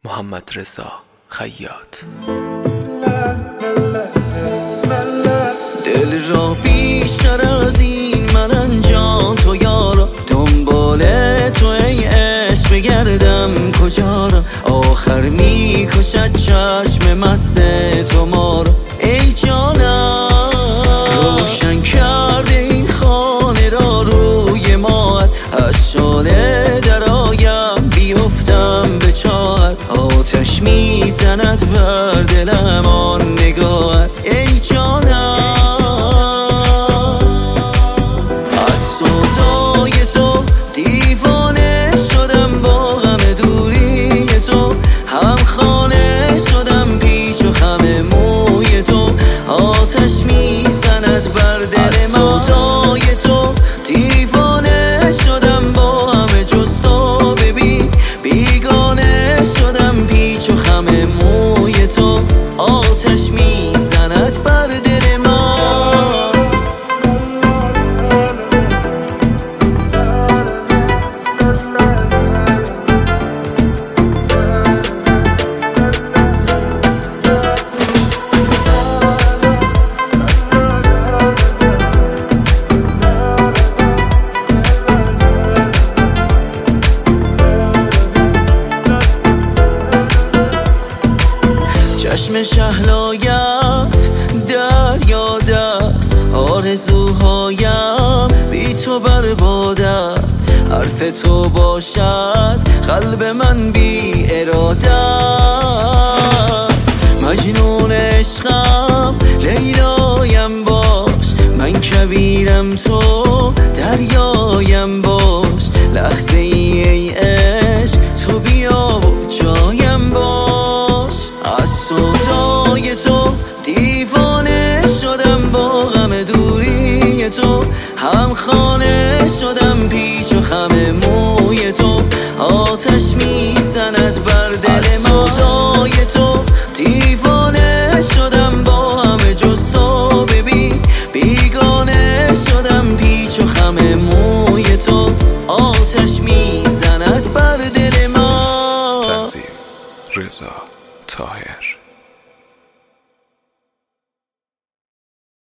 محمدرضا خیاط. دل را بیشتر از این من انجام تو یارا، دنبال تو ای عشق بگردم کجا را، آخر میکشد چشم مست تو ما را. ای جانم روشن کرده این خانه را روی ماهت، از شاله در آیم بیفتم به چاهت، آتش میزند بر دلم آن نگاهت. ای جانم از صدای تو دیوانه شدم، با غم دوری تو هم خانه شدم، پیچ و خم موی تو آتش میزند بر دل من. از صدای تو دیوانه شدم، با همه جز تو ببین بیگانه شدم، پیچ و خم موی تو آتش میزند بر دل من. چشم شهلایت دریاد است، آرزوهایم بی تو برباد است، حرف تو باشد قلب من بی اراده است. مجنون عشقم لیلایم باش، من کویرم تو دریایم باش، لحظه ای عشق تو بیا و جایم باش. از صدای تو دیوانه شدم، با غم دوری تو هم خانه شدم، پیچ و خم موی تو آتش میزند بر دل من. از صدای تو دیوانه شدم، با همه جز تو ببین بیگانه شدم، پیچ و خم موی تو آتش میزند بر دل من. تنظیم رضا طاهر.